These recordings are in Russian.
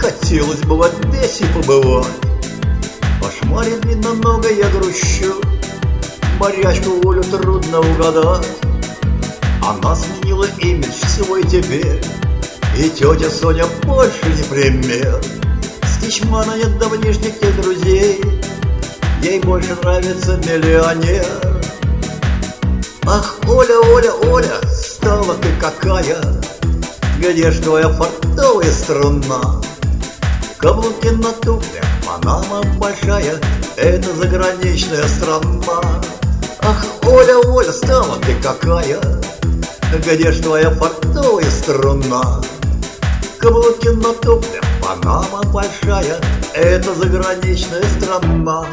хотелось бы в Одессе побывать. Кошмарит видно много, я грущу, морячку Олю трудно угадать. Она сменила имидж свой теперь, и тетя Соня больше не пример. С Тичмана нет давнишних тех друзей, ей больше нравится миллионер. Ах, Оля, Оля, Оля, стала ты какая, где ж твоя фартовая струна? Каблуки на туфлях, Панама большая, это заграничная страна. Ах, Оля, Оля, стала ты какая, где ж твоя фартовая струна? Каблуки на туфлях, Панама большая, это заграничная страна.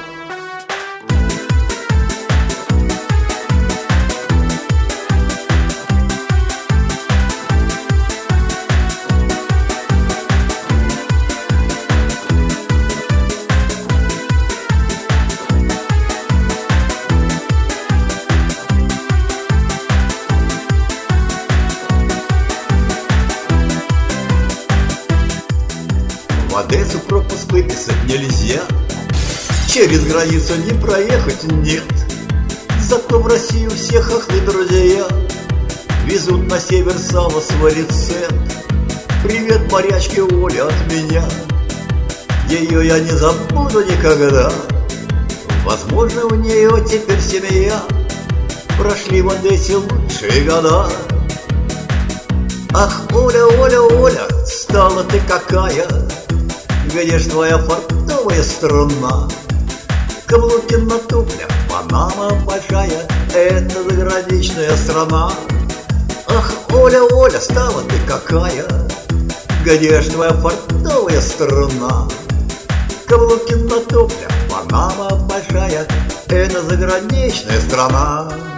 В Одессу пропуск выписать нельзя, через границу не проехать нет. Зато в Россию все хохлы друзья везут на север сало свой рецепт. Привет морячке Оле от меня, ее я не забуду никогда. Возможно, у нее теперь семья, прошли в Одессе лучшие года. Ах, Оля, Оля, Оля, стала ты какая, где ж твоя фартовая струна? Каблуки на туфлях, Панама большая, это заграничная страна. Ах, Оля, Оля, стала ты какая, где ж твоя фартовая струна? Каблуки на туфлях, Панама большая, это заграничная страна.